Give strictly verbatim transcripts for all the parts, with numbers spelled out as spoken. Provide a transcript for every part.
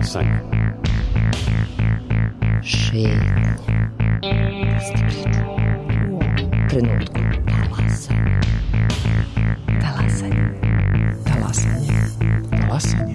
Talasanje. Šetnja. Trenutku. Talasanje. Talasanje. Talasanje. Talasanje.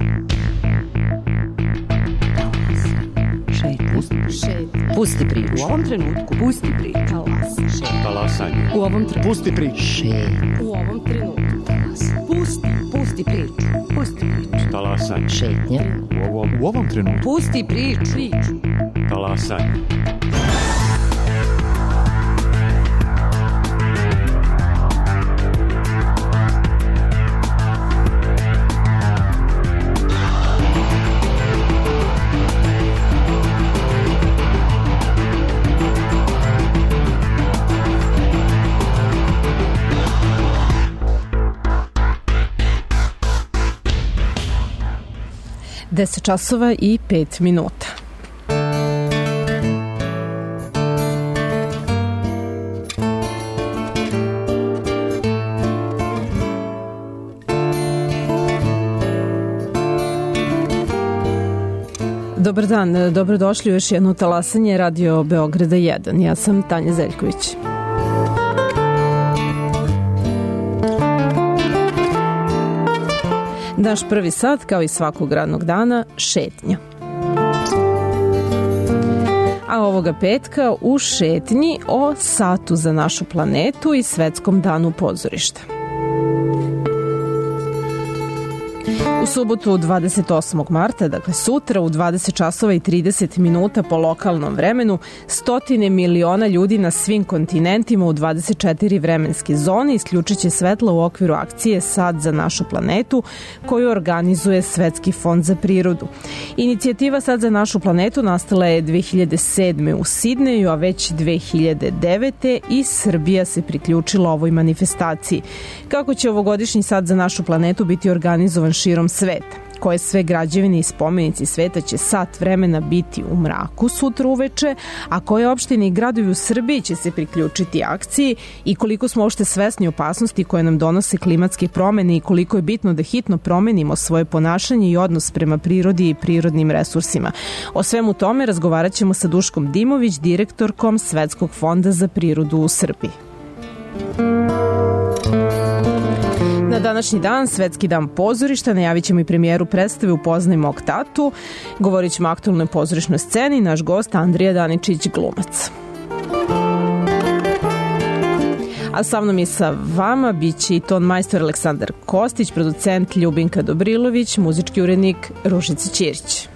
Šetnja. Pusti priču. U ovom trenutku. Pusti priču. Talasanje. Talasanje. U ovom trenutku. Pusti priču. Šetnja. U ovom trenutku. Pusti. Pusti priču. Pusti priču. Talasanje. Šetnja. U ovom, u ovom trenutku. Pusti priču. Priču. Talasanje. deset časova i pet minuta. Dobar dan, dobrodošli u još jedno talasanje Radio Beograda jedan. Ja sam Tanja Zeljković. Naš prvi sat, kao i svakog radnog dana, šetnja. A ovoga petka u šetnji o satu za našu planetu i Svetskom danu pozorišta. U subotu dvadeset osmog marta, dakle sutra u dvadeset časova i trideset minuta po lokalnom vremenu, stotine miliona ljudi na svim kontinentima u dvadeset četiri vremenske zone isključit će svetla u okviru akcije Sad za našu planetu koju organizuje Svetski fond za prirodu. Inicijativa Sad za našu planetu nastala je dve hiljade sedme. u Sidneju, a već dve hiljade devete. i Srbija se priključila ovoj manifestaciji. Kako će ovogodišnji Sad za našu planetu biti organizovan širom sveta? Koje sve građevine i spomenici sveta će sat vremena biti u mraku sutra uveče, a koje opštine i gradovi u Srbiji će se priključiti akciji i koliko smo uopšte svesni opasnosti koje nam donose klimatske promene i koliko je bitno da hitno promenimo svoje ponašanje i odnos prema prirodi i prirodnim resursima. O svemu tome razgovarat ćemo sa Duškom Dimović, direktorkom Svetskog fonda za prirodu u Srbiji. Na današnji dan, Svetski dan pozorišta, najavit ćemo i premijeru predstave Upoznaj mog tatu. Govorit ćemo o aktualnoj pozorišnoj sceni, naš gost Andrija Daničić, glumac. A sa mnom i sa vama bit će i ton majstor Aleksandar Kostić, producent Ljubinka Dobrilović, muzički urednik Ružica Ćirić.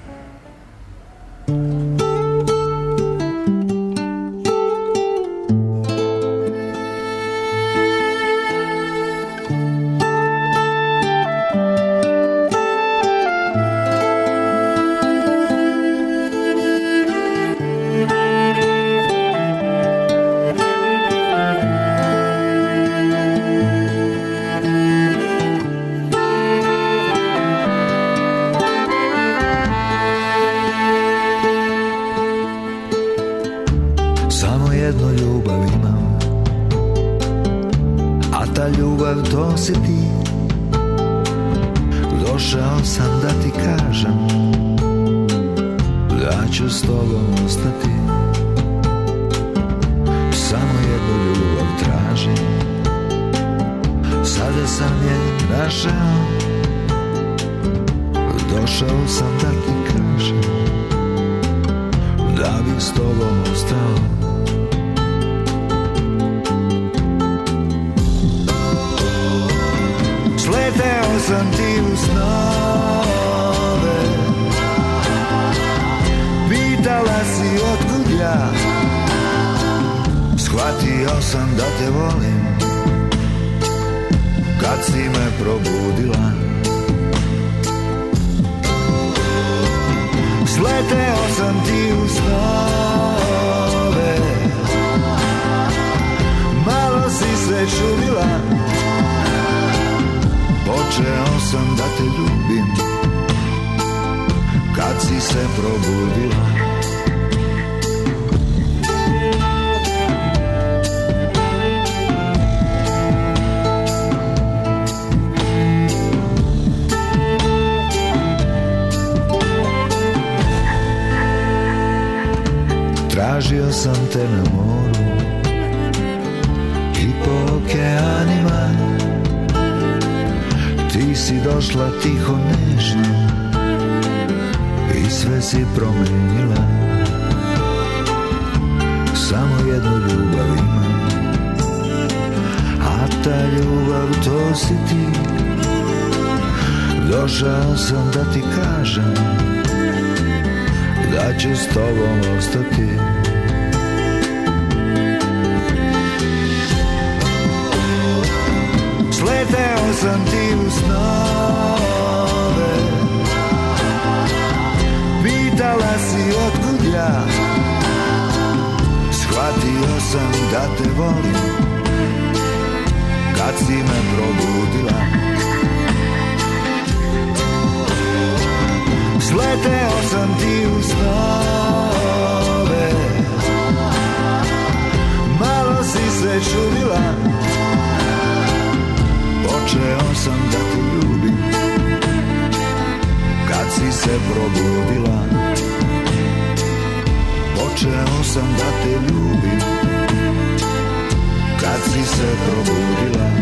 Shvatio sam da te volim kad si me probudila. Sleteo sam ti u snove, malo si se čudila. Počeo sam da te ljubim kad si se probudila. Tražio sam te na moru i po okeanima. Ti si došla tiho nežno i sve si promenila. Samo jednu ljubav imam, a ta ljubav to si ti. Došao sam da ti kažem da ću s tobom ostati. Sleteo sam ti u snove, pitala si otkud ja. Shvatio sam da te volim kad si me probudila. Sleteo sam ti u snove, malo si se čudila. Počeo sam da te ljubim kad si se probudila. Počeo sam da te ljubim kad si se probudila.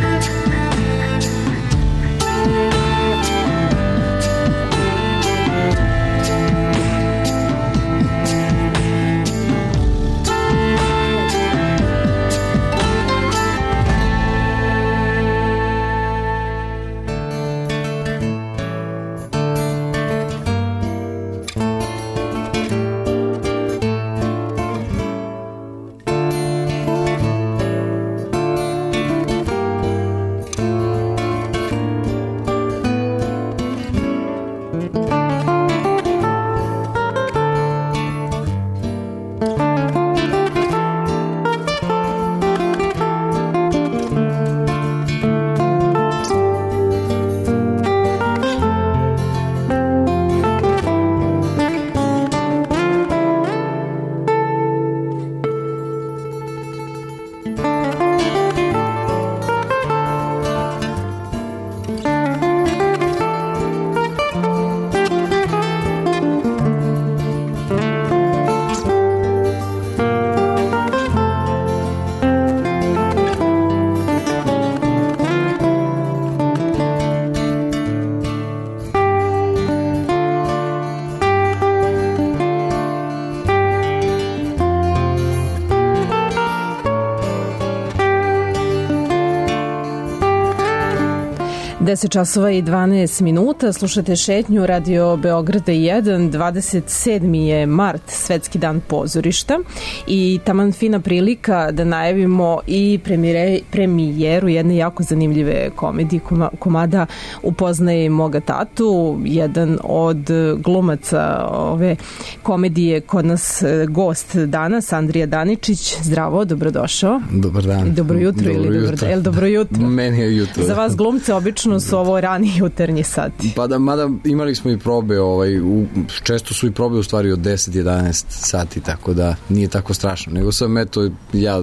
deset časova i dvanaest minuta, slušate šetnju Radio Beograda jedan, dvadeset sedmi je mart, Svetski dan pozorišta i taman fina prilika da najavimo i premijere, premijeru jedne jako zanimljive komedije, komada Upoznaj moga tatu, jedan od glumaca ove komedije kod nas gost danas, Andrija Daničić. Zdravo, dobrodošao. Dobar dan. I dobro jutro dobro ili jutro. Dobro, el, dobro jutro. Meni je jutro. Za vas glumce obično su ovo rani jutarnji sati. Pa da, mada imali smo i probe, ovaj, u, često su i probe u stvari od deset do jedanaest sati, tako da nije tako strašno. Nego sam, eto, ja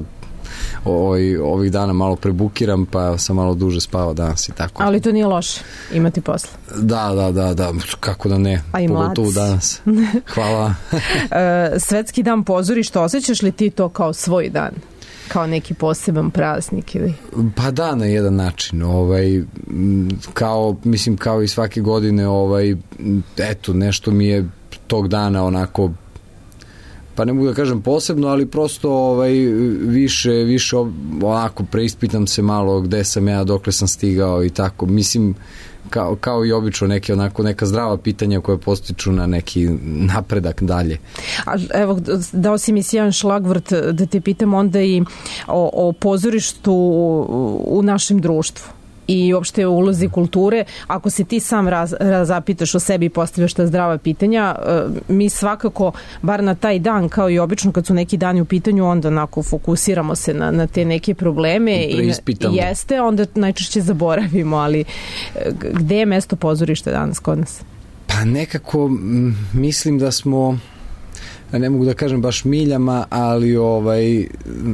ovaj, ovih dana malo prebukiram, pa sam malo duže spavao danas i tako. Ali to nije loše, imati posla. Da, da, da, da, kako da ne, a i pogotovo danas. Hvala. Svetski dan pozorišta, osjećaš li ti to kao svoj dan? Kao neki poseban praznik ili? Pa da, na jedan način, ovaj, kao, mislim, kao i svake godine, ovaj, eto, nešto mi je tog dana onako, pa ne mogu da kažem posebno, ali prosto ovaj, više, više onako preispitam se malo gde sam ja, dokle sam stigao i tako, mislim, kao, kao i obično neke onako neka zdrava pitanja koje postiču na neki napredak dalje. A evo, dao si mi sjajan šlagvrt da te pitam onda i o, o pozorištu u našem društvu i uopšte o ulozi kulture. Ako se ti sam raz, razapitaš o sebi i postavljaš ta zdrava pitanja, mi svakako, bar na taj dan, kao i obično kad su neki dani u pitanju, onda onako fokusiramo se na, na te neke probleme i jeste, onda najčešće zaboravimo, ali gde je mesto pozorišta danas kod nas? Pa nekako mislim da smo, ne mogu da kažem baš miljama, ali ovaj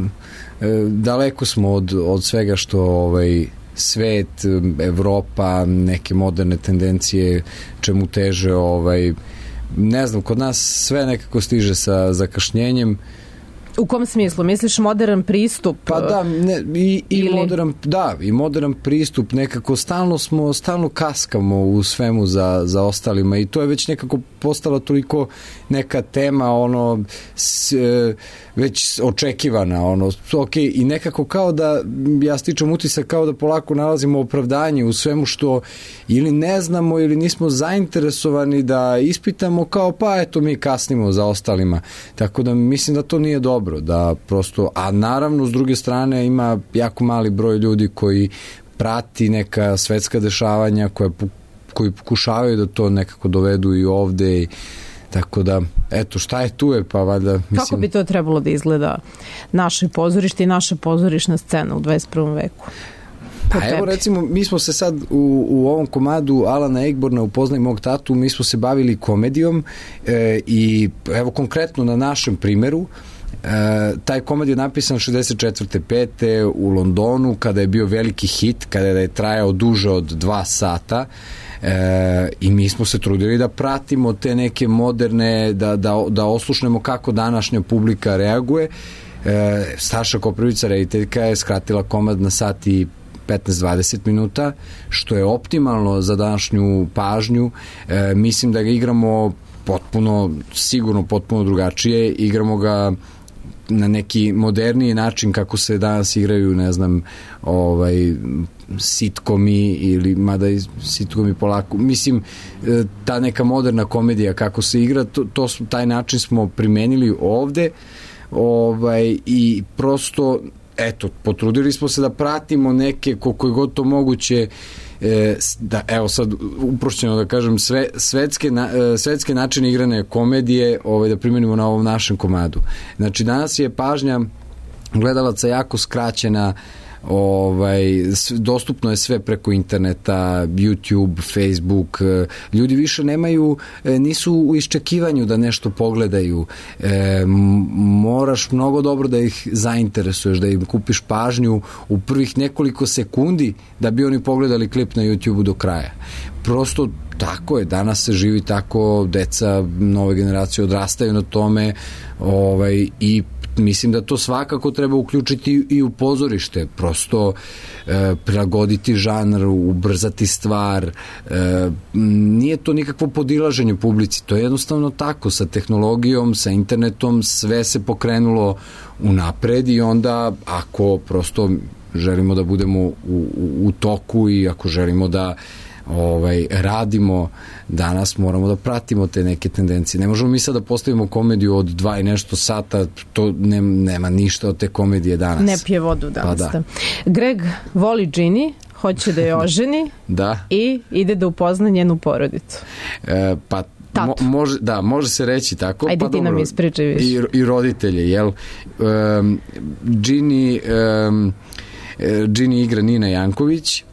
daleko smo od, od svega što ovaj svet, Evropa, neke moderne tendencije čemu teže, ovaj, ne znam, kod nas sve nekako stiže sa zakašnjenjem, U kom smislu? Misliš modern pristup? Pa da, ne, i, i ili... modern, da, i modern pristup, nekako stalno smo, stalno kaskamo u svemu za, za ostalima i to je već nekako postala toliko neka tema, ono, s, već očekivana, ono, ok, i nekako kao da, ja stičem utisak kao da polako nalazimo opravdanje u svemu što ili ne znamo ili nismo zainteresovani da ispitamo, kao pa eto mi kasnimo za ostalima, tako da mislim da to nije dobro, da prosto, a naravno s druge strane ima jako mali broj ljudi koji prati neka svetska dešavanja koja, koji pokušavaju da to nekako dovedu i ovde i tako da, eto, šta je tu je, pa valjda, mislim... Kako bi to trebalo da izgleda naše pozorište i naša pozorišna scena u dvadeset prvom veku? Pa evo recimo, mi smo se sad u, u ovom komadu Alana Egborna Upoznaj mog tatu, mi smo se bavili komedijom e, i evo konkretno na našem primeru, E, taj komad je napisan šezdeset četvrte pete u Londonu kada je bio veliki hit, kada je trajao duže od dva sata e, i mi smo se trudili da pratimo te neke moderne, da, da, da oslušnemo kako današnja publika reaguje. e, Staša Koprivica, rediteljka, je skratila komad na sat i petnaest do dvadeset minuta, što je optimalno za današnju pažnju. e, mislim da ga igramo potpuno, sigurno potpuno drugačije, igramo ga na neki moderniji način kako se danas igraju, ne znam, ovaj sitkomi ili mada i sitkomi polako, mislim ta neka moderna komedija kako se igra, to, to taj način smo primenili ovde, ovaj, i prosto eto, potrudili smo se da pratimo neke koliko je god to moguće, da, evo sad uprošćeno da kažem, sve, svetske, na, svetske načine igrane komedije, ovaj, da primenimo na ovom našem komadu. Znači danas je pažnja gledalaca jako skraćena, ovaj, dostupno je sve preko interneta, YouTube, Facebook, ljudi više nemaju, nisu u iščekivanju da nešto pogledaju, e, moraš mnogo dobro da ih zainteresuješ, da im kupiš pažnju u prvih nekoliko sekundi da bi oni pogledali klip na YouTube do kraja. Prosto tako je, danas se živi tako, deca nove generacije odrastaju na tome, ovaj, i mislim da to svakako treba uključiti i u pozorište, prosto e, prilagoditi žanr, ubrzati stvar, e, nije to nikakvo podilaženje publici, to je jednostavno tako, sa tehnologijom, sa internetom, sve se pokrenulo unapred i onda ako prosto želimo da budemo u, u, u toku i ako želimo da ovaj, radimo danas, moramo da pratimo te neke tendencije. Ne možemo mi sad da postavimo komediju od dva i nešto sata, to ne, nema ništa od te komedije danas. Ne pije vodu danas. Pa da. Greg voli Ginny, hoće da je oženi da. I ide da upozna njenu porodicu. E, pa Mo, može, da, može se reći tako. Ajde pa ti dobro, nam ispričaj više. I, i roditelje, jel? Um, Ginny, um, Ginny igra Nina Janković,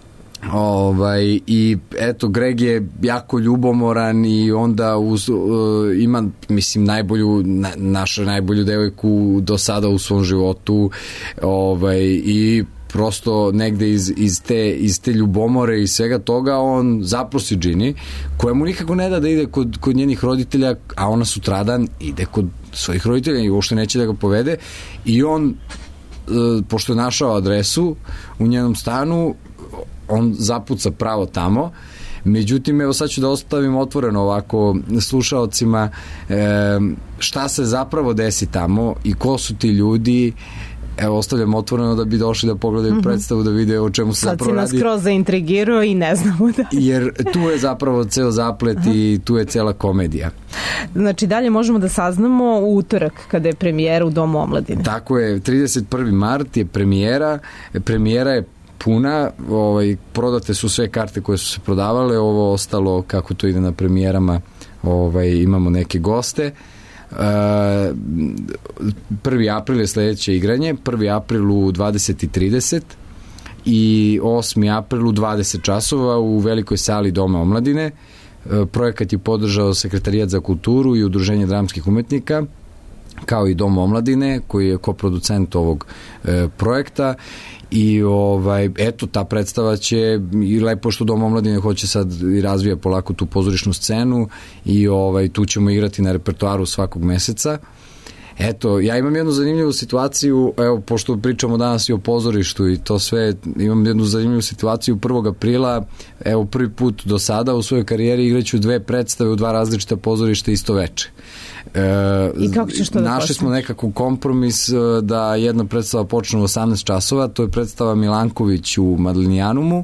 ovaj, i eto, Greg je jako ljubomoran i onda uz, uh, ima, mislim, najbolju, na, našu najbolju devojku do sada u svom životu, ovaj, i prosto negde iz, iz, te, iz te ljubomore i svega toga on zaprosi Ginny, koja mu nikako ne da da ide kod, kod njenih roditelja, a ona sutradan ide kod svojih roditelja i uopšte neće da ga povede, i on, pošto je našao adresu u njenom stanu, on zapuca pravo tamo. Međutim, evo sad ću da ostavim otvoreno ovako slušaocima e, šta se zapravo desi tamo i ko su ti ljudi. Evo, ostavljam otvoreno da bi došli da pogledaju mm-hmm. predstavu, da vide o čemu se sad zapravo radi. Sad si nas skroz zaintrigirao i ne znamo da... Jer tu je zapravo ceo zaplet Aha. i tu je cela komedija. Znači, dalje možemo da saznamo u utorak kada je premijera u Domu omladine. Tako je, trideset prvi mart je premijera. Premijera je puna, ovaj, prodate su sve karte koje su se prodavale, ovo ostalo kako to ide na premijerama, ovaj, imamo neke goste. Uh, prvi april je sledeće igranje, prvi april u dvadeset i trideset i osmi april u dvadeset časova u velikoj sali Doma omladine. Uh, projekat je podržao Sekretarijat za kulturu i Udruženje dramskih umetnika, kao i Dom omladine koji je koproducent ovog e, projekta, i ovaj, eto, ta predstava će, i lepo što Dom omladine hoće sad i razvija polako tu pozorišnu scenu i ovaj, tu ćemo igrati na repertoaru svakog meseca. Eto, ja imam jednu zanimljivu situaciju, evo, pošto pričamo danas i o pozorištu i to sve, imam jednu zanimljivu situaciju prvog aprila, evo, prvi put do sada u svojoj karijeri igraću dve predstave u dva različita pozorišta isto veče. E, I kako ćeš to da našli počneš? Smo nekako kompromis da jedna predstava počne u osamnaest časova, to je predstava Milanković u Madlinijanumu,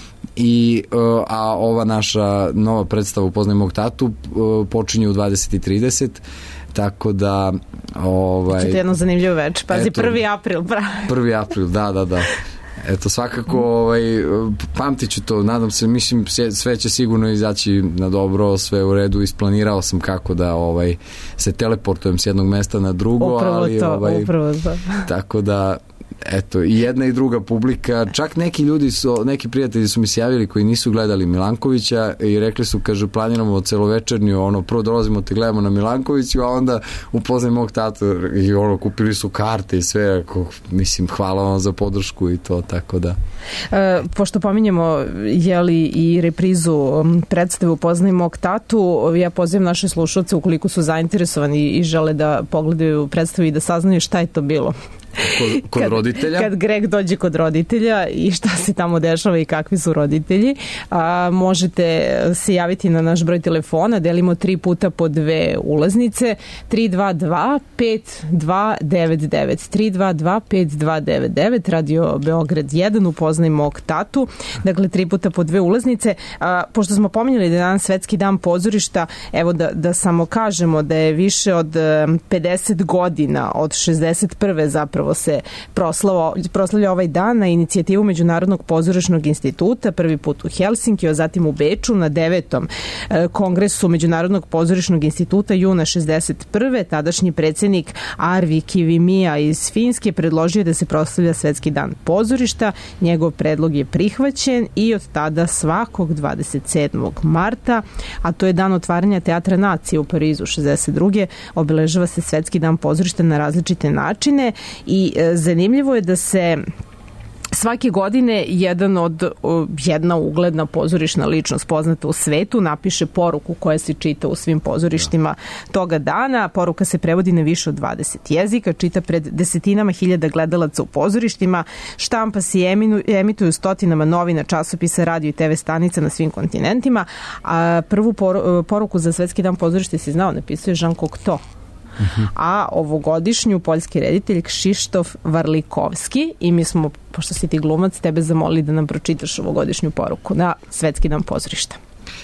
i a ova naša nova predstava Upoznaj mog tatu počinje u dvadeset i trideset, tako da ovaj to je jedno zanimljivo veče. Pazi, eto, prvi april, pravi. prvi april, da, da, da. Eto, svakako ovaj, pamtit ću to, nadam se, mislim, sve će sigurno izaći na dobro, sve u redu, isplanirao sam kako da ovaj, se teleportujem s jednog mesta na drugo, upravo ali to, ovaj, upravo to. Tako da eto, i jedna i druga publika, čak neki ljudi su, neki prijatelji su mi se javili koji nisu gledali Milankovića i rekli su, kaže, planiramo celovečernju, ono, prvo dolazimo te gledamo na Milankoviću, a onda Upoznaj mog tatu, i ono, kupili su karte i sve, ako, mislim, hvala vam za podršku i to, tako da. E, pošto pominjemo, jeli, i reprizu predstave Upoznaj mog tatu, ja pozivam naše slušalce, ukoliko su zainteresovani i žele da pogledaju predstavu i da saznaju šta je to bilo. Kod, kod kad, roditelja. Kad Greg dođe kod roditelja i šta se tamo dešava i kakvi su roditelji, a, možete se javiti na naš broj telefona, delimo tri puta po dve ulaznice, tri dva dva pet dva devet devet, tri dva dva pet dva devet devet, Radio Beograd jedan, Upoznaj mog tatu, dakle tri puta po dve ulaznice. A, pošto smo pominjali da je danas Svetski dan pozorišta, evo da, da samo kažemo da je više od pedeset godina, od šezdeset prve zapravo se proslavo, proslavlja ovaj dan na inicijativu Međunarodnog pozorišnog instituta, prvi put u Helsinki, a zatim u Beču na devetom kongresu Međunarodnog pozorišnog instituta juna šezdeset prve. Tadašnji predsjednik Arvi Kivimija iz Finske predložio da se proslavlja Svetski dan pozorišta. Njegov predlog je prihvaćen i od tada svakog dvadeset sedmog marta, a to je dan otvaranja Teatra nacije u Parizu šezdeset druge. obeležava se Svetski dan pozorišta na različite načine. I zanimljivo je da se svake godine jedan od, jedna ugledna pozorišna ličnost poznata u svetu napiše poruku koja se čita u svim pozorištima toga dana. Poruka se prevodi na više od dvadeset jezika, čita pred desetinama hiljada gledalaca u pozorištima, štampa se i emituju stotinama novina, časopisa, radio i te ve stanica na svim kontinentima. A prvu poruku za Svetski dan pozorišta, si znao, napisao je Jean Cocteau. Uh-huh. A ovogodišnju poljski reditelj Krzysztof Warlikowski, i mi smo, pošto si ti glumac, tebe zamolili da nam pročitaš ovogodišnju poruku na Svetski dan pozorišta.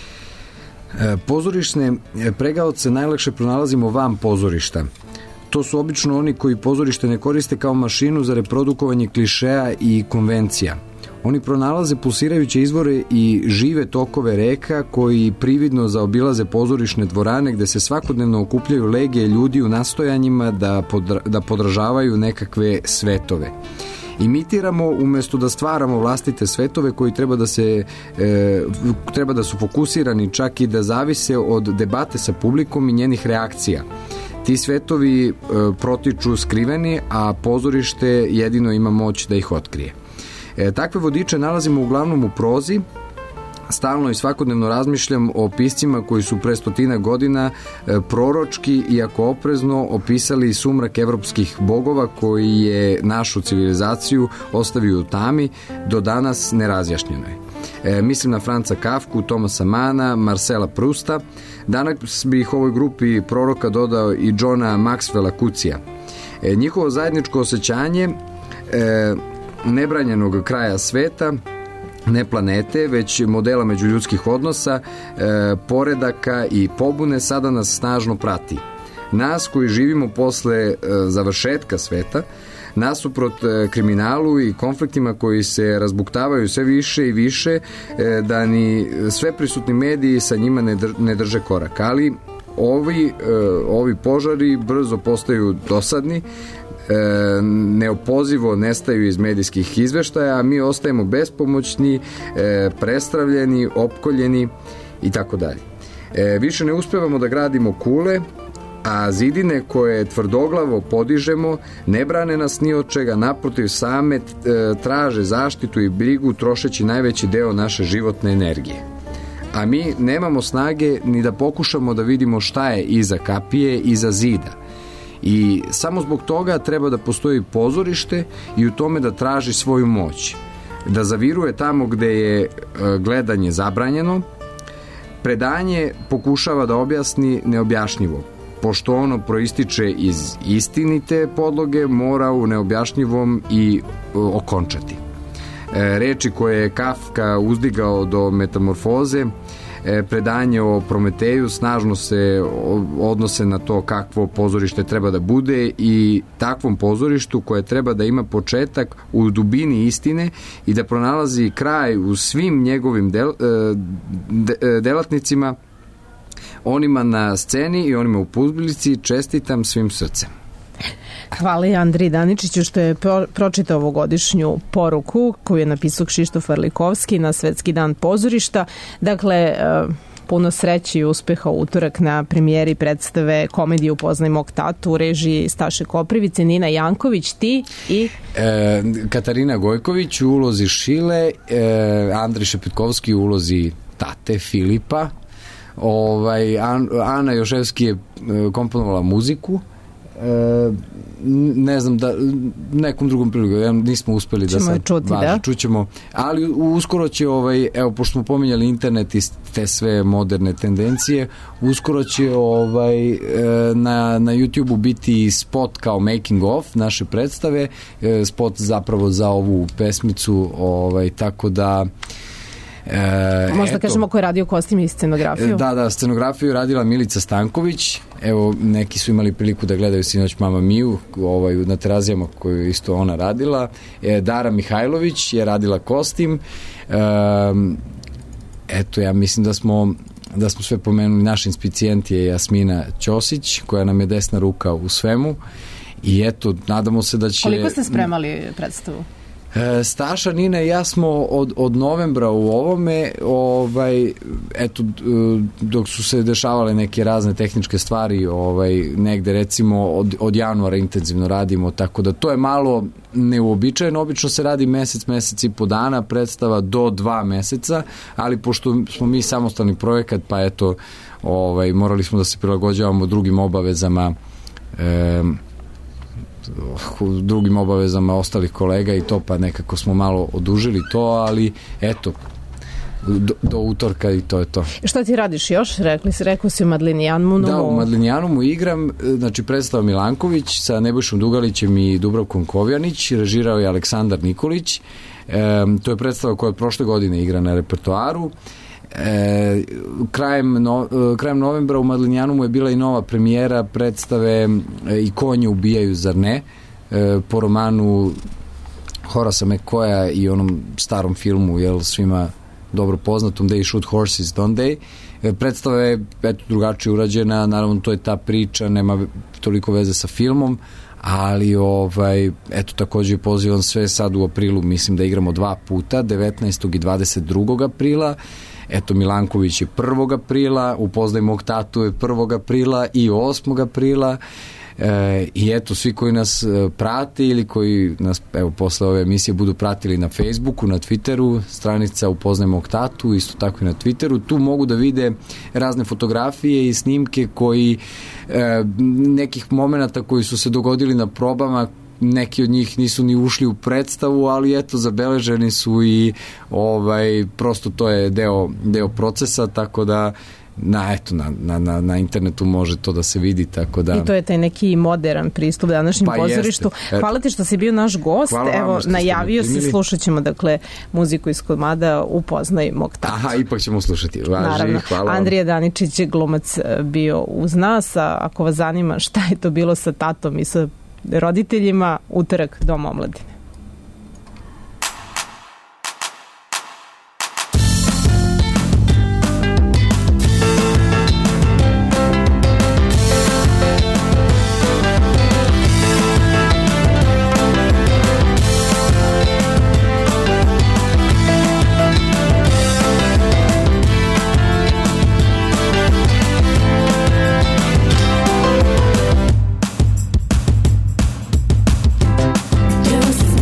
E, pozorišne pregaoce najlakše pronalazimo van pozorišta. To su obično oni koji pozorište ne koriste kao mašinu za reprodukovanje klišeja i konvencija. Oni pronalaze pulsirajuće izvore i žive tokove reka koji prividno zaobilaze pozorišne dvorane gde se svakodnevno okupljaju legije ljudi u nastojanjima da, podra, da podražavaju nekakve svetove. Imitiramo umesto da stvaramo vlastite svetove koji treba da se e, treba da su fokusirani, čak i da zavise od debate sa publikom i njenih reakcija. Ti svetovi e, protiču skriveni, a pozorište jedino ima moć da ih otkrije. E, takve vodiče nalazimo uglavnom u prozi. Stalno i svakodnevno razmišljam o piscima koji su pre stotina godina e, proročki, iako oprezno, opisali sumrak evropskih bogova koji je našu civilizaciju ostavio u tami, do danas nerazjašnjeno je. E, mislim na Franca Kafku, Tomasa Mana, Marcela Prusta. Danas bih ovoj grupi proroka dodao i Johna Maxwella Kucija. E, njihovo zajedničko osjećanje e, nebranjenog kraja sveta, ne planete, već modela međuljudskih odnosa, e, poredaka i pobune sada nas snažno prati. Nas koji živimo posle e, završetka sveta, nasuprot e, kriminalu i konfliktima koji se razbuktavaju sve više i više, e, da ni sve prisutni mediji sa njima ne, dr, ne drže korak. Ali ovi, e, ovi požari brzo postaju dosadni, E, neopozivo nestaju iz medijskih izveštaja, a mi ostajemo bespomoćni, e, prestravljeni, opkoljeni i tako dalje. E, više ne uspevamo da gradimo kule, a zidine koje tvrdoglavo podižemo ne brane nas ni od čega, naprotiv same e, traže zaštitu i brigu trošeći najveći deo naše životne energije. A mi nemamo snage ni da pokušamo da vidimo šta je iza kapije, iza zida. I samo zbog toga treba da postoji pozorište i u tome da traži svoju moć. Da zaviruje tamo gde je gledanje zabranjeno, predanje pokušava da objasni neobjašnjivo. Pošto ono proističe iz istinite podloge, mora u neobjašnjivom i okončati. Reči koje je Kafka uzdigao do metamorfoze, predanje o Prometeju snažno se odnose na to kakvo pozorište treba da bude i takvom pozorištu koje treba da ima početak u dubini istine i da pronalazi kraj u svim njegovim del, de, delatnicima, onima na sceni i onima u publici. Čestitam svim srcem. Hvala i Andriji Daničiću što je pro, pročitao ovogodišnju poruku koju je napisao Kšištof Arlikovski na Svetski dan pozorišta. Dakle, puno sreće i uspeha u utorak na premijeri predstave komedije Upoznaj mog tatu u režiji Staše Koprivice, Nina Janković, ti i... E, Katarina Gojković u ulozi Šile, e, Andri Šepetkovski u ulozi tate Filipa, ovaj, An, Ana Joševski je komponovala muziku. E, ne znam da nekom drugom priliku nismo uspeli ćemo da sad čuti, važi, da? čućemo, ali uskoro će ovaj, evo, pošto smo pominjali internet i te sve moderne tendencije, uskoro će ovaj, na, na YouTube-u biti spot kao making of naše predstave, spot zapravo za ovu pesmicu, ovaj, tako da E, Možda eto, kažemo ko je radio kostim i scenografiju. Da, da, scenografiju radila Milica Stanković. Evo, neki su imali priliku da gledaju sinoć Mama Miju, ovaj, na Terazijama koju isto ona radila. E, Dara Mihajlović je radila kostim. E, eto, ja mislim da smo da smo sve pomenuli. Naš inspicijent je Jasmina Ćosić, koja nam je desna ruka u svemu. I eto, nadamo se da će... Koliko ste spremali predstavu? Staša, Nina i ja smo od, od novembra u ovome, ovaj, eto, dok su se dešavale neke razne tehničke stvari, ovaj, negde recimo od, od januara intenzivno radimo, tako da to je malo neuobičajeno, obično se radi mesec, mesec i po dana, predstava do dva meseca, ali pošto smo mi samostalni projekat, pa eto, ovaj, morali smo da se prilagođavamo drugim obavezama, e, drugim obavezama ostalih kolega i to, pa nekako smo malo odužili to, ali eto, do, do utorka i to je to. Šta ti radiš još? Rekli si, rekao si u Madlinijanumu. Da, u Madlinijanumu igram, znači predstava Milanković sa Nebojšom Dugalićem i Dubravkom Kovjanić, režirao je Aleksandar Nikolić. E, to je predstava koja od prošle godine igra na repertoaru. E, krajem, no, krajem novembra u Madlinijanumu je bila i nova premijera predstave e, I konje ubijaju, zar ne, e, po romanu Horasa McCoya i onom starom filmu, jel, svima dobro poznatom They Shoot Horses, Don't They. E, predstava je eto, drugačije urađena, naravno to je ta priča, nema toliko veze sa filmom, ali ovaj, eto, takođe pozivam sve sad u aprilu, mislim da igramo dva puta, devetnaestog i dvadeset drugog aprila. Eto, Milanković je prvog aprila, Upoznaj mog tatu je prvog aprila i osmog aprila. E, i eto, svi koji nas prate ili koji nas, evo, posle ove emisije budu pratili na Facebooku, na Twitteru, stranica Upoznaj mog tatu, isto tako i na Twitteru, tu mogu da vide razne fotografije i snimke koji, e, nekih momenata koji su se dogodili na probama, neki od njih nisu ni ušli u predstavu, ali eto, zabeleženi su i ovaj, prosto to je deo, deo procesa, tako da na, eto, na, na, na, na internetu može to da se vidi, tako da... I to je taj neki modern pristup današnjem pa pozorištu. Jeste. Hvala ti što si bio naš gost. Evo, najavio si, slušat ćemo, dakle, muziku iz komada Upoznaj mog tatu. Aha, ipak ćemo slušati. Važi, naravno. Hvala. Andrija Daničić je glumac bio uz nas, a ako vas zanima šta je to bilo sa tatom i sa roditeljima, utorak, Dom omladine. Just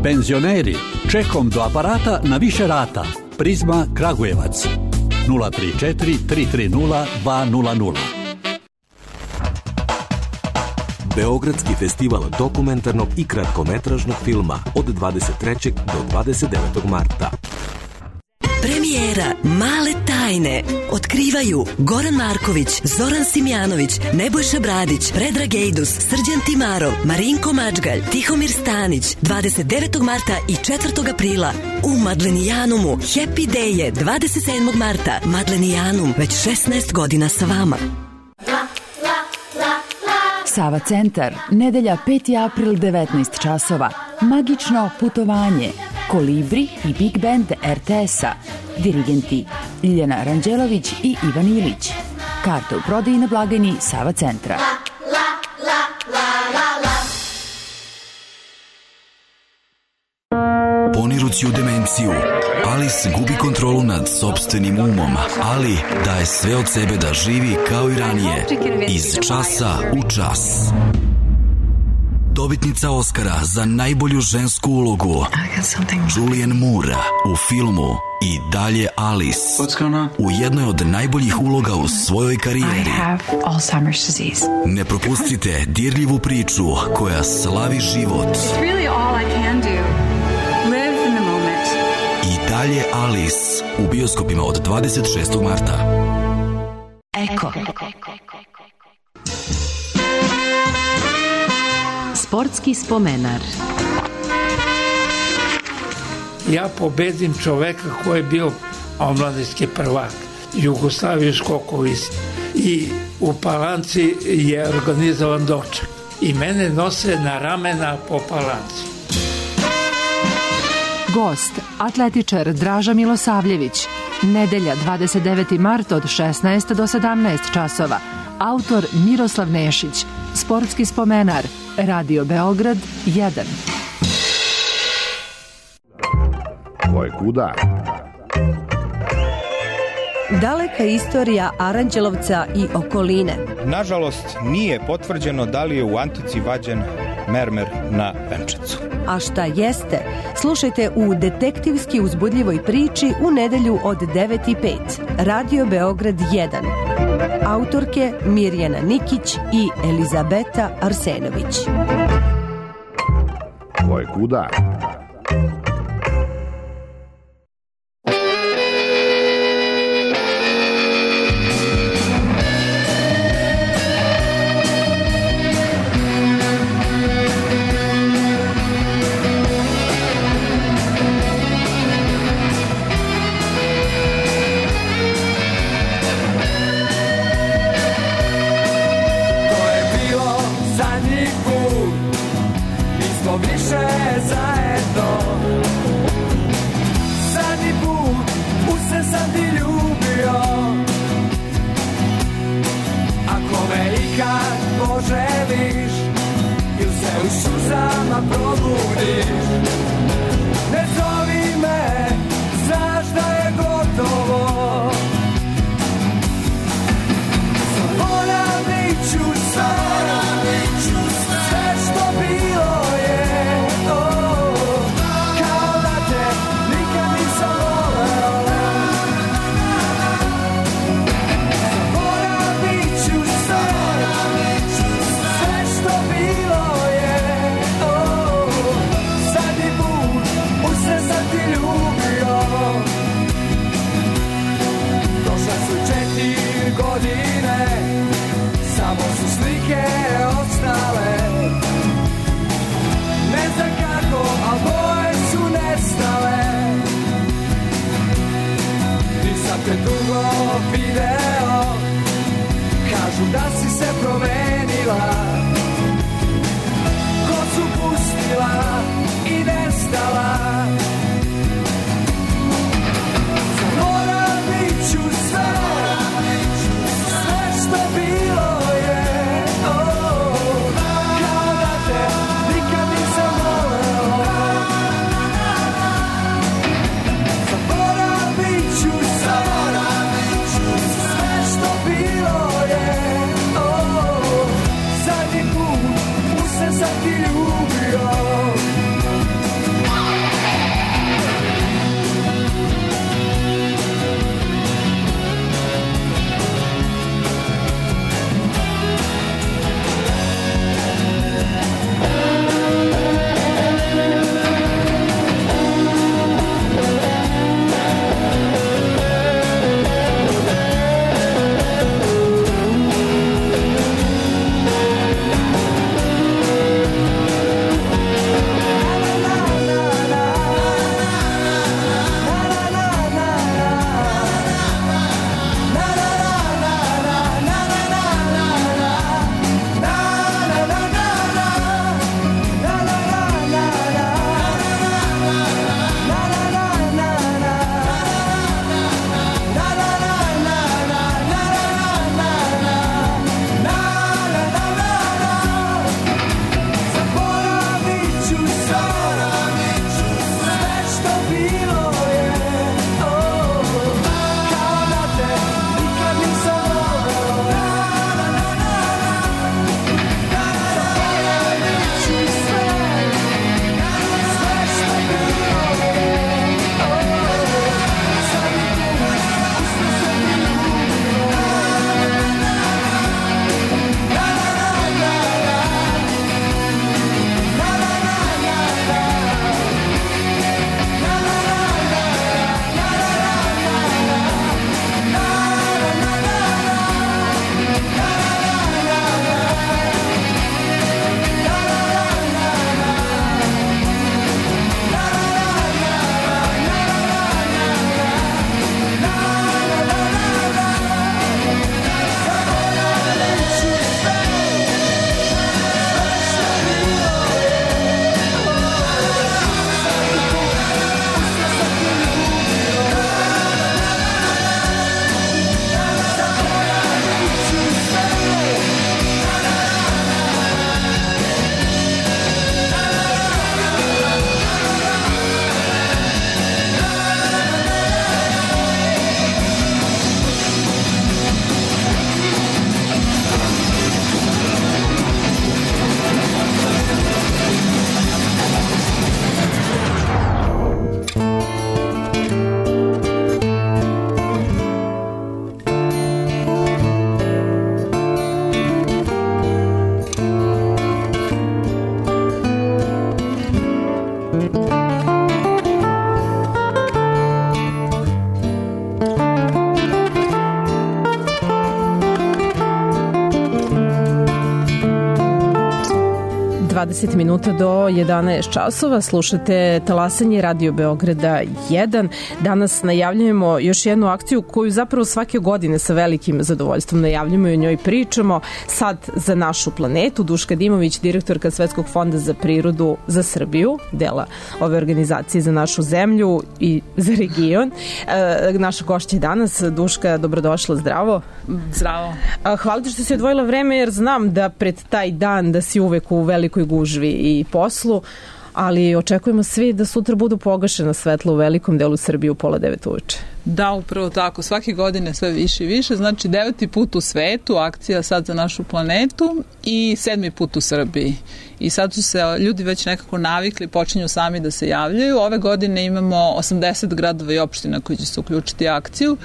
Penzioneri, čekom do aparata na više rata. Prizma Kragujevac. nula tri četiri tri tri nula dva nula nula. Beogradski festival dokumentarnog i kratkometražnog filma od dvadeset trećeg do dvadeset devetog marta. Premijera Male tajne otkrivaju Goran Marković, Zoran Simjanović, Nebojša Bradić, Predrag Ejdus, Srđan Timarov, Marinko Mačgalj, Tihomir Stanić, dvadeset devetog marta i četvrtog aprila u Madlenijanumu. Happy Day je dvadeset sedmog marta. Madlenijanum, već šesnaest godina sa vama. Sava centar, nedelja peti april, devetnaest časova. Magično putovanje. Kolibri i Big Band er te es-a. Dirigenti Ljiljana Ranđelović i Ivan Ilić. Karte u prodaji na blagajni Sava centra. Ponirući u demenciju, Alice gubi kontrolu nad sopstvenim umom, ali daje sve od sebe da živi kao i ranije, iz časa u čas. Dobitnica Oscara za najbolju žensku ulogu Julianne Moore u filmu I dalje Alice, u jednoj od najboljih uloga u svojoj karijeri. Ne propustite dirljivu priču koja slavi život. I dalje Alice u bioskopima od dvadeset šestog marta. Eko. Sportski spomenar. Ja pobedim čoveka koji je bio omladinski prvak Jugoslavije skokovi i u Palanci je organizovan doček i mene nose na ramena po Palanci. Gost, atletičar Draža Milosavljević. Nedelja dvadeset deveti mart od šesnaest do sedamnaest časova. Autor Miroslav Nešić. Sportski spomenar. Radio Beograd jedan. Ko je kuda? Daleka istorija Aranđelovca i okoline. Nažalost, nije potvrđeno da li je u antici vađen mermer na venčecu. A šta jeste? Slušajte u detektivski uzbudljivoj priči u nedelju od devet i pet. Radio Beograd jedan. Autorke Mirjana Nikić i Elizabeta Arsenović. Ko je kuda? Sad dvadeset minuta do jedanaest časova. Slušate talasanje Radio Beograda jedan. Danas najavljujemo još jednu akciju koju zapravo svake godine sa velikim zadovoljstvom najavljujemo i o njoj pričamo. Sad za našu planetu. Duška Dimović, direktorka Svetskog fonda za prirodu za Srbiju, dela ove organizacije za našu zemlju i za region. E, naša gošća je danas. Duška, dobrodošla, zdravo. Zdravo. Hvala ti što si odvojila vreme, jer znam da pred taj dan da si uvek u velikoj gužvi i poslu, ali očekujemo svi da sutra budu pogašena svetla u velikom delu Srbije u pola devet uveče. Da, upravo tako. Svake godine sve više i više. Znači deveti put u svetu, akcija Sad za našu planetu, i sedmi put u Srbiji. I sad su se ljudi već nekako navikli, počinju sami da se javljaju. Ove godine imamo osamdeset gradova i opština koji će se uključiti u akciju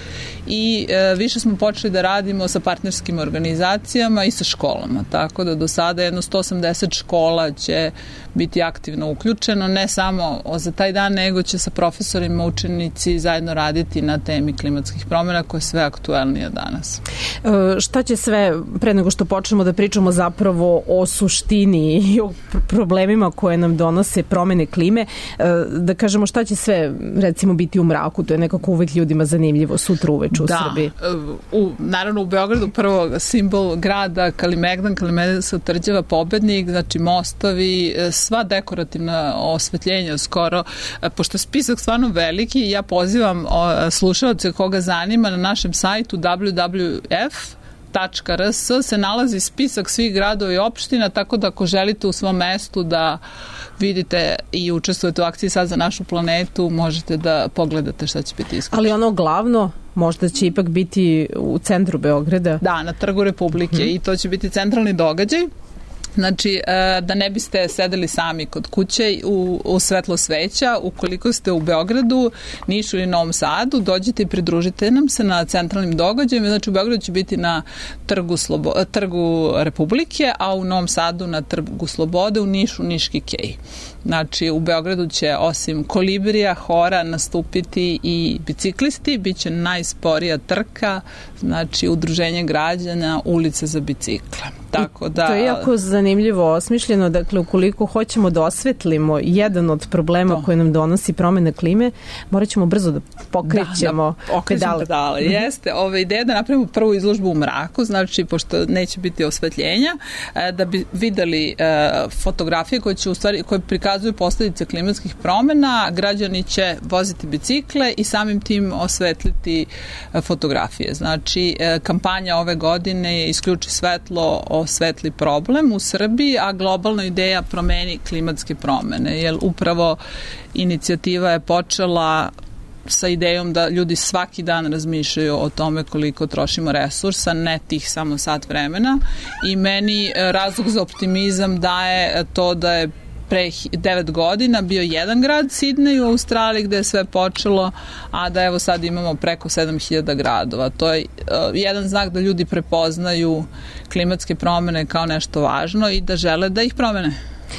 i e, više smo počeli da radimo sa partnerskim organizacijama i sa školama. Tako da do sada jedno sto osamdeset škola će biti aktivno uključeno, ne samo za taj dan, nego će sa profesorima, učenici zajedno raditi na temi klimatskih promjena koja je sve aktuelnija danas. E, šta će sve, pre nego što počnemo da pričamo zapravo o suštini i o problemima koje nam donose promene klime, e, da kažemo šta će sve recimo biti u mraku, to je nekako uvek ljudima zanimljivo sutra uveče u da, Srbiji. U, naravno u Beogradu prvo simbol grada Kalimegdan, Kalimegdan se utvrđava pobednik, znači mostovi, sva dekorativna osvetljenja skoro, pošto je spisak stvarno veliki, ja pozivam slušalce koga zanima na našem sajtu w w w tačka f tačka r s se nalazi spisak svih gradova i opština, tako da ako želite u svom mestu da vidite i učestvujete u akciji Sad za našu planetu, možete da pogledate šta će biti isključeno. Ali ono glavno možda će ipak biti u centru Beograda. Da, na Trgu Republike, hmm. i to će biti centralni događaj. Znači, da ne biste sedeli sami kod kuće u, u svetlo sveća, ukoliko ste u Beogradu, Nišu ili Novom Sadu, dođite i pridružite nam se na centralnim događajima. Znači, u Beogradu će biti na Trgu, Slobo, Trgu Republike, a u Novom Sadu na Trgu Slobode, u Nišu Niški kej. Znači, u Beogradu će osim Kolibrija, Hora nastupiti i biciklisti, bit će najsporija trka, znači udruženje građana, ulice za bicikle. Tako da, to je jako zanimljivo osmišljeno, dakle ukoliko hoćemo da osvetlimo jedan od problema to. koje nam donosi promjena klime, morat ćemo brzo da pokrećemo da, da pedale. pedale. Jeste, ove ideje da napravimo prvu izložbu u mraku, znači pošto neće biti osvetljenja, da bi videli fotografije koje će u stvari, koje prikazuju posljedice klimatskih promjena, građani će voziti bicikle i samim tim osvetliti fotografije. Znači, kampanja ove godine je Isključi svetlo, osvetli problem u Srbiji, a globalna ideja promeni klimatske promene, jer upravo inicijativa je počela sa idejom da ljudi svaki dan razmišljaju o tome koliko trošimo resursa, ne tih samo sat vremena, i meni razlog za optimizam daje to da je pre devet godina bio jedan grad, Sidney u Australiji, gde je sve počelo, a da evo sad imamo preko sedam hiljada gradova. To je uh, jedan znak da ljudi prepoznaju klimatske promene kao nešto važno i da žele da ih promene.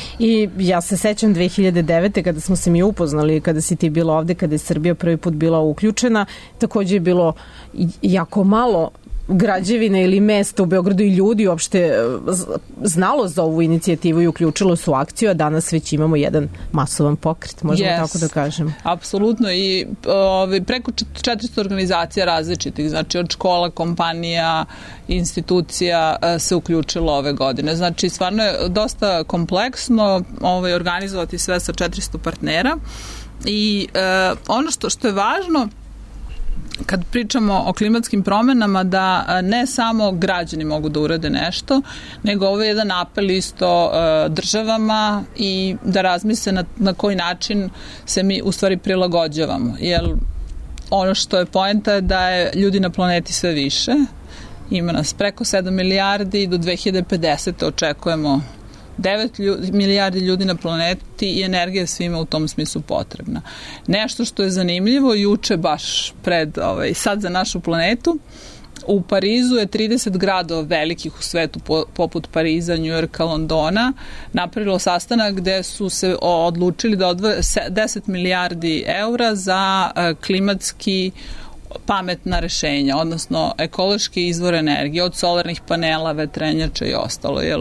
I ja se sećam dve hiljade devete kada smo se mi upoznali, kada si ti bila ovde, kada je Srbija prvi put bila uključena, takođe je bilo jako malo građevine ili mesta u Beogradu i ljudi uopšte znalo za ovu inicijativu i uključilo su akciju, a danas već imamo jedan masovan pokret, možemo yes, tako da kažem. Apsolutno, i ove, preko četiristo organizacija različitih, znači od škola, kompanija, institucija se uključilo ove godine. Znači, stvarno je dosta kompleksno ovaj, organizovati sve sa četiristo partnera i e, ono što, što je važno kad pričamo o klimatskim promenama, da ne samo građani mogu da urade nešto, nego ovo je jedan apel isto državama i da razmisle na, na koji način se mi u stvari prilagođavamo. Jer ono što je poenta je da je ljudi na planeti sve više. Ima nas preko sedam milijardi i do dve hiljade pedesete očekujemo devet milijardi ljudi na planeti i energija svima u tom smislu potrebna. Nešto što je zanimljivo, juče baš pred ovaj, Sad za našu planetu, u Parizu je trideset gradova velikih u svetu poput Pariza, Njujorka, Londona napravilo sastanak gde su se odlučili da odvoje deset milijardi eura za klimatski pametna rešenja, odnosno ekološki izvor energije od solarnih panela, vetrenjača i ostalo, jer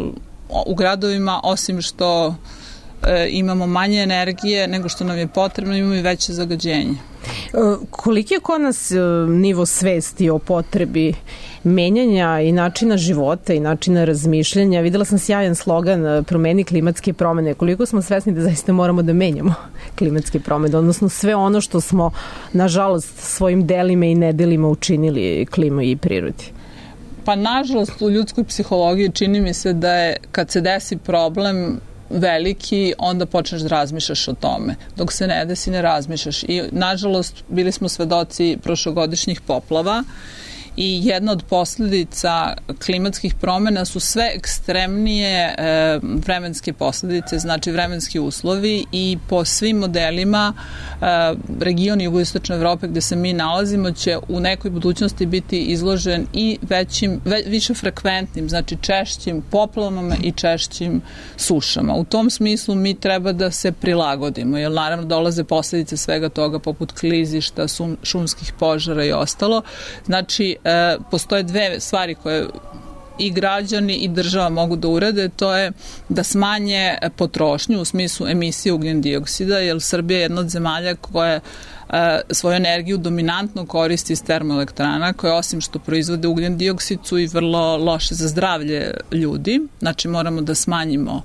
u gradovima, osim što e, imamo manje energije nego što nam je potrebno, imamo i veće zagađenje. Koliki je kod nas nivo svesti o potrebi menjanja i načina života i načina razmišljanja? Videla sam sjajan slogan promeni klimatske promene. Koliko smo svesni da zaista moramo da menjamo klimatske promene, odnosno sve ono što smo nažalost svojim delima i nedelima učinili klimu i prirodi? Pa nažalost u ljudskoj psihologiji čini mi se da je kad se desi problem veliki, onda počneš da razmišljaš o tome. Dok se ne desi, ne razmišljaš. I nažalost bili smo svedoci prošlogodišnjih poplava i jedna od posljedica klimatskih promjena su sve ekstremnije e, vremenske posljedice, znači vremenski uslovi, i po svim modelima e, region jugoistočne Evrope gde se mi nalazimo će u nekoj budućnosti biti izložen i većim, ve, više frekventnim, znači češćim poplavama i češćim sušama. U tom smislu mi treba da se prilagodimo, jer naravno dolaze posljedice svega toga poput klizišta, sum, šumskih požara i ostalo. Znači, E, postoje dve stvari koje i građani i država mogu da urade, to je da smanje potrošnju u smislu emisije ugljen dioksida, jer Srbija je jedna od zemalja koja e, svoju energiju dominantno koristi iz termoelektrana, koje osim što proizvode ugljen dioksid su i vrlo loše za zdravlje ljudi. Znači moramo da smanjimo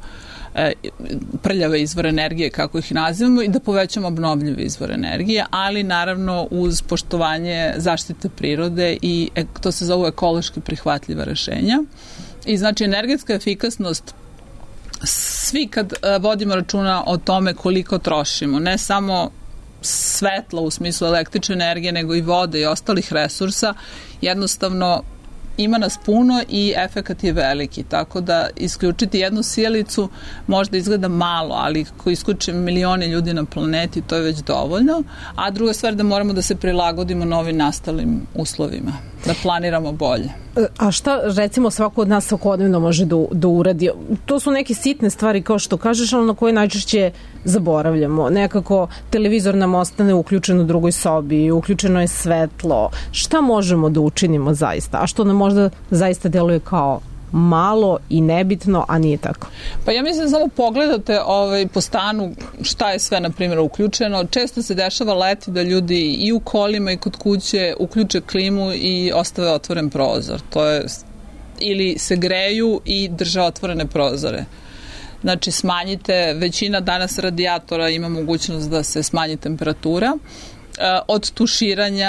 prljave izvore energije, kako ih nazivamo, i da povećamo obnovljive izvore energije, ali naravno uz poštovanje zaštite prirode i to se zove ekološki prihvatljiva rešenja. I znači energetska efikasnost, svi kad vodimo računa o tome koliko trošimo, ne samo svetla u smislu električne energije, nego i vode i ostalih resursa, jednostavno ima nas puno i efekat je veliki, tako da isključiti jednu sjelicu možda izgleda malo, ali ako isključimo milione ljudi na planeti, to je već dovoljno, a druga stvar da moramo da se prilagodimo novim nastalim uslovima, da planiramo bolje. A šta, recimo, svako od nas svakodnevno može da, da uradi? To su neke sitne stvari, kao što kažeš, ali na koje najčešće zaboravljamo. Nekako televizor nam ostane uključen u drugoj sobi, uključeno je svetlo. Šta možemo da učinimo zaista? A što nam možda zaista deluje kao malo i nebitno, a nije tako? Pa ja mislim da samo pogledate ovaj, po stanu šta je sve, na primjer, uključeno. Često se dešava leti da ljudi i u kolima i kod kuće uključe klimu i ostave otvoren prozor. To je, ili se greju i drže otvorene prozore. Znači smanjite, većina danas radijatora ima mogućnost da se smanji temperatura. E, od tuširanja,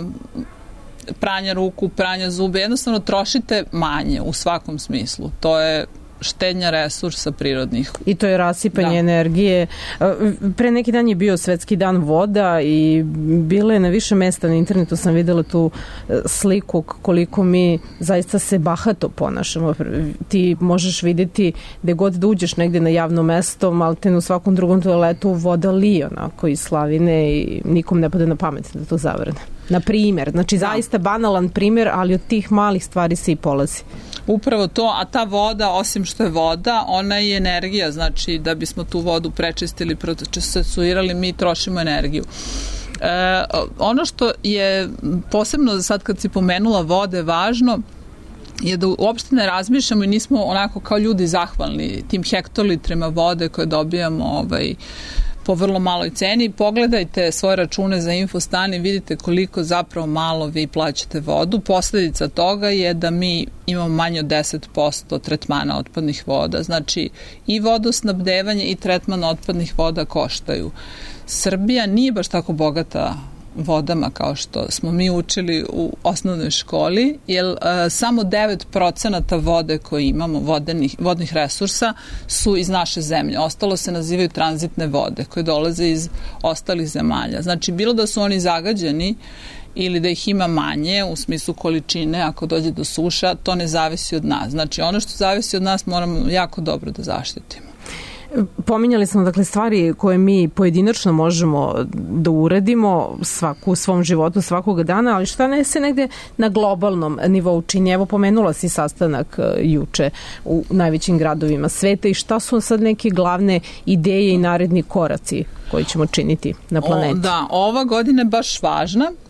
pranja ruku, pranja zube, jednostavno trošite manje u svakom smislu. To je štednja resursa prirodnih. I to je rasipanje da. energije. Pre neki dan je bio Svetski dan voda i bilo je na više mesta na internetu, sam videla tu sliku koliko mi zaista se bahato ponašamo. Ti možeš vidjeti gde god da uđeš negde na javno mesto, maltene u svakom drugom toaletu voda lije onako iz slavine i nikom ne pade na pamet da to zavrne. Na primjer, znači zaista banalan primjer, ali od tih malih stvari se i polazi. Upravo to, a ta voda, osim što je voda, ona je energija, znači da bismo tu vodu prečistili, procesuirali, mi trošimo energiju. E, ono što je posebno sad kad si pomenula vode važno, je da uopšte ne razmišljamo i nismo onako kao ljudi zahvalni tim hektolitrima vode koje dobijamo ovaj, po vrlo maloj ceni. Pogledajte svoje račune za Infostan i vidite koliko zapravo malo vi plaćate vodu. Posljedica toga je da mi imamo manje od deset posto tretmana otpadnih voda. Znači i vodosnabdevanje i tretman otpadnih voda koštaju. Srbija nije baš tako bogata vodama kao što smo mi učili u osnovnoj školi, jer uh, samo devet procenata vode koje imamo, vodenih, vodnih resursa, su iz naše zemlje. Ostalo se nazivaju tranzitne vode koje dolaze iz ostalih zemalja. Znači, bilo da su oni zagađeni ili da ih ima manje u smislu količine, ako dođe do suša, to ne zavisi od nas. Znači, ono što zavisi od nas moramo jako dobro da zaštitimo. Pominjali smo dakle stvari koje mi pojedinačno možemo da uradimo svaku u svom životu svakoga dana, ali šta ne se negde na globalnom nivou čini? Evo pomenula si sastanak juče u najvećim gradovima sveta i šta su sad neke glavne ideje i naredni koraci koji ćemo činiti na planeti? O, da, ova godina je baš važna.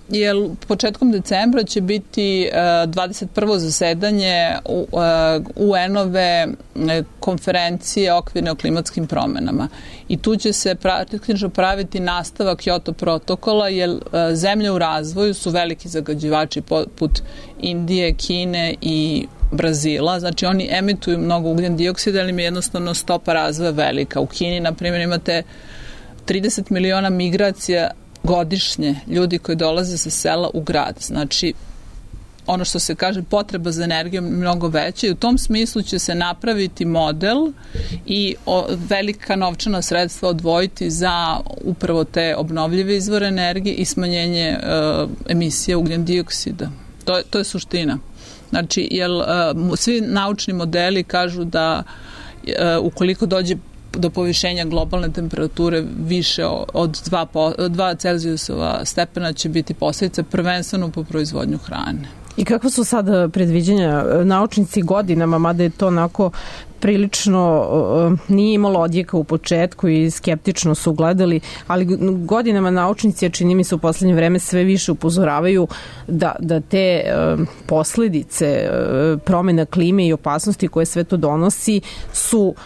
jer početkom decembra će biti dvadeset prvo zasedanje U N-ove konferencije okvirne o klimatskim promenama. I tu će se praktično praviti nastavak Kyoto protokola, jer zemlje u razvoju su veliki zagađivači poput Indije, Kine i Brazila. Znači oni emituju mnogo ugljen dioksida, ali im je jednostavno stopa razvoja velika. U Kini, na primjer, imate trideset miliona migracija godišnje ljudi koji dolaze sa sela u grad. Znači, ono što se kaže, potreba za energijom mnogo veća i u tom smislu će se napraviti model i o, velika novčana sredstva odvojiti za upravo te obnovljive izvore energije i smanjenje e, emisije ugljen dioksida. To, to je suština. Znači, jer e, svi naučni modeli kažu da e, ukoliko dođe do povišenja globalne temperature više od dva Celzijusova stepena će biti posljedica prvenstveno po proizvodnju hrane. I kakva su sada predviđanja? Naučnici godinama, mada je to onako prilično nije imalo odjeka u početku i skeptično su gledali, ali godinama naučnici, čini mi se u poslednje vreme, sve više upozoravaju da, da te posledice promjena klime i opasnosti koje sve to donosi su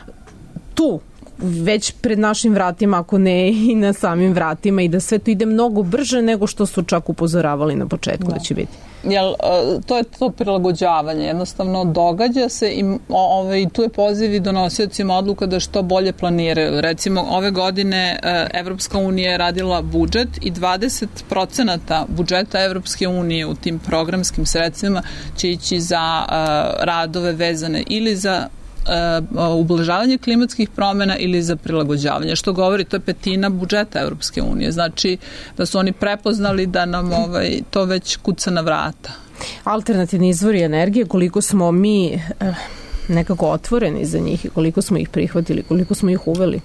tu već pred našim vratima, ako ne i na samim vratima, i da sve to ide mnogo brže nego što su čak upozoravali na početku da, da će biti. Jel, to je to prilagođavanje, jednostavno događa se i ovaj, tu je poziv i donosiocima odluka da što bolje planiraju. Recimo, ove godine Evropska unija je radila budžet i dvadeset procenata budžeta Evropske unije u tim programskim sredstvima će ići za uh, radove vezane ili za ublažavanje klimatskih promjena ili za prilagođavanje, što govori, to je petina budžeta Evropske unije. Znači da su oni prepoznali da nam ovaj, to već kuca na vrata. Alternativni izvori energije, koliko smo mi eh, nekako otvoreni za njih i koliko smo ih prihvatili, koliko smo ih uveli?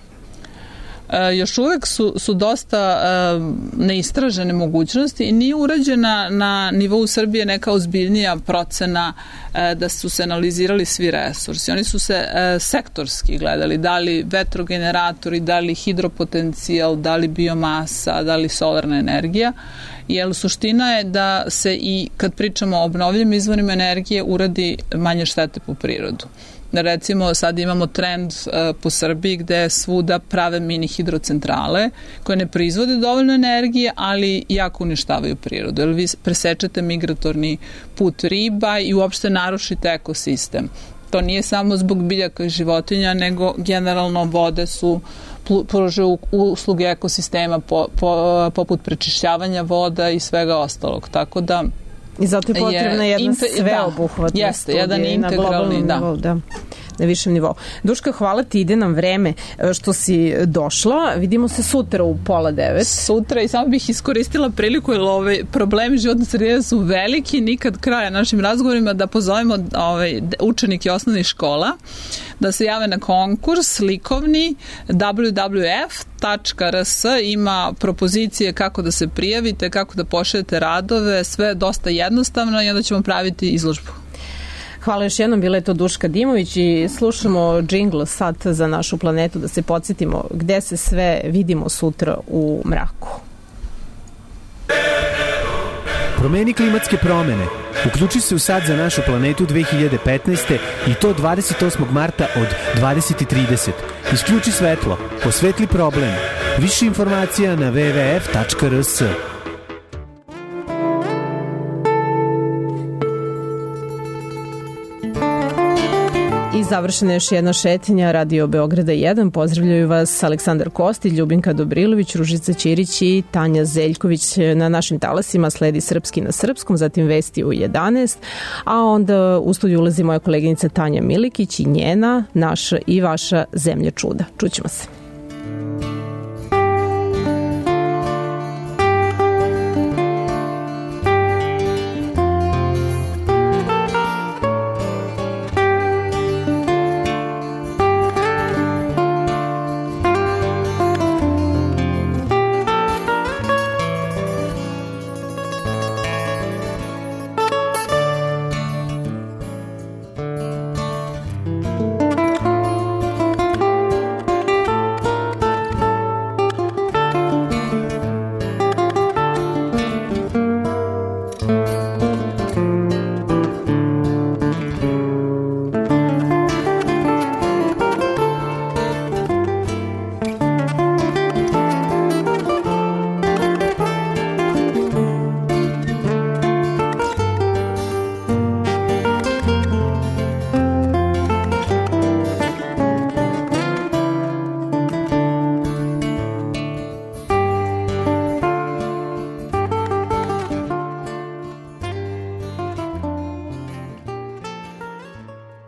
E, još uvek su, su dosta e, neistražene mogućnosti i nije urađena na nivou Srbije neka ozbiljnija procena e, da su se analizirali svi resursi. Oni su se e, sektorski gledali, da li vetrogeneratori, da li hidropotencijal, da li biomasa, da li solarna energija, jer suština je da se i kad pričamo o obnovljivim izvorima energije uradi manje štete po prirodu. Recimo, sad imamo trend uh, po Srbiji gde svuda prave mini hidrocentrale koje ne proizvode dovoljno energije, ali jako uništavaju prirodu. Jer vi presečete migratorni put riba i uopšte narušite ekosistem. To nije samo zbog biljaka i životinja, nego generalno vode su pružaju usluge ekosistema po, po, poput prečišćavanja voda i svega ostalog. Tako da i zato je potrebna jedna inter, sveobuhvatna da, jeste, studija jedan integralni, na da. Nivou, da. Na višem nivou. Duška, hvala ti, ide nam vreme što si došla. Vidimo se sutra u pola devet. Sutra, i samo bih iskoristila priliku, jer ove problemi životne sredine su veliki, nikad kraja našim razgovorima, da pozovemo ove, učenike osnovnih škola da se jave na konkurs likovni w w w tačka r s. Ima propozicije kako da se prijavite, kako da pošaljete radove, sve je dosta jednostavno i onda ćemo praviti izložbu. Hvala još jednom, bila je to Duška Dimović i slušamo džingl sad za našu planetu da se podsjetimo gde se sve vidimo sutra u mraku. Promeni klimatske promene. Uključi se u Sad za našu planetu dve hiljade petnaeste. i to dvadeset osmog marta od dvadeset i trideset. Isključi svetlo, osvetli problem. Više informacija na w w w tačka r s. I završena je još jedna šetnja Radio Beograda jedan. Pozdravljaju vas Aleksandar Kosti, Ljubinka Dobrilović, Ružica Ćirić i Tanja Zeljković. Na našim talasima sledi Srpski na srpskom, zatim Vesti u jedanaest, a onda u studiju ulazi moja koleginica Tanja Milikić i njena, naša i vaša Zemlja čuda. Čućemo se.